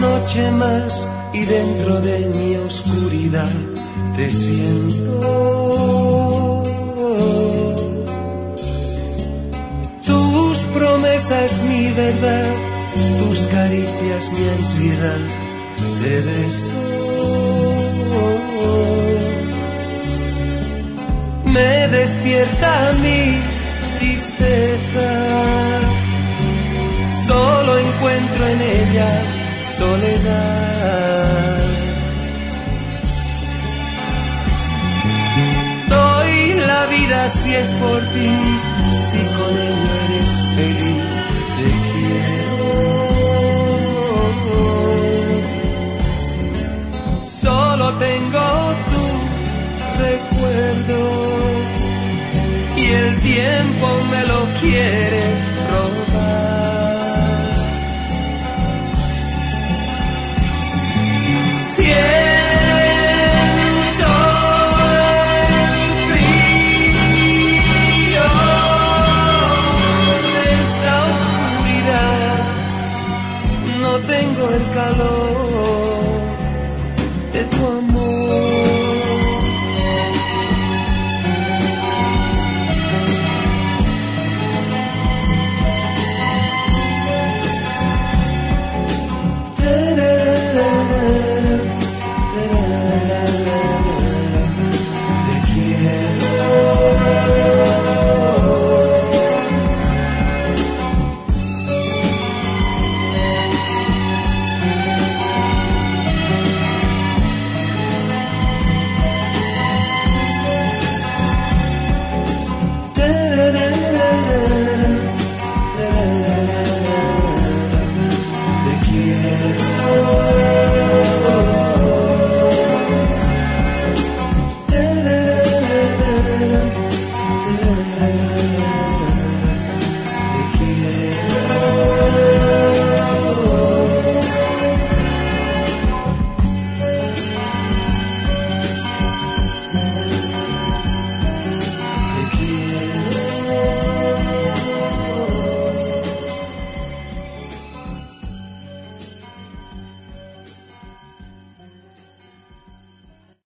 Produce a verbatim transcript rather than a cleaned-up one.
noche más y dentro de mi oscuridad te siento. Tus promesas mi verdad, tus caricias mi ansiedad, te beso. Me despierta mi tristeza, solo encuentro en ella soledad. Doy la vida si es por ti, si con ella eres feliz, te quiero. Solo tengo tu recuerdo y el tiempo me lo quiere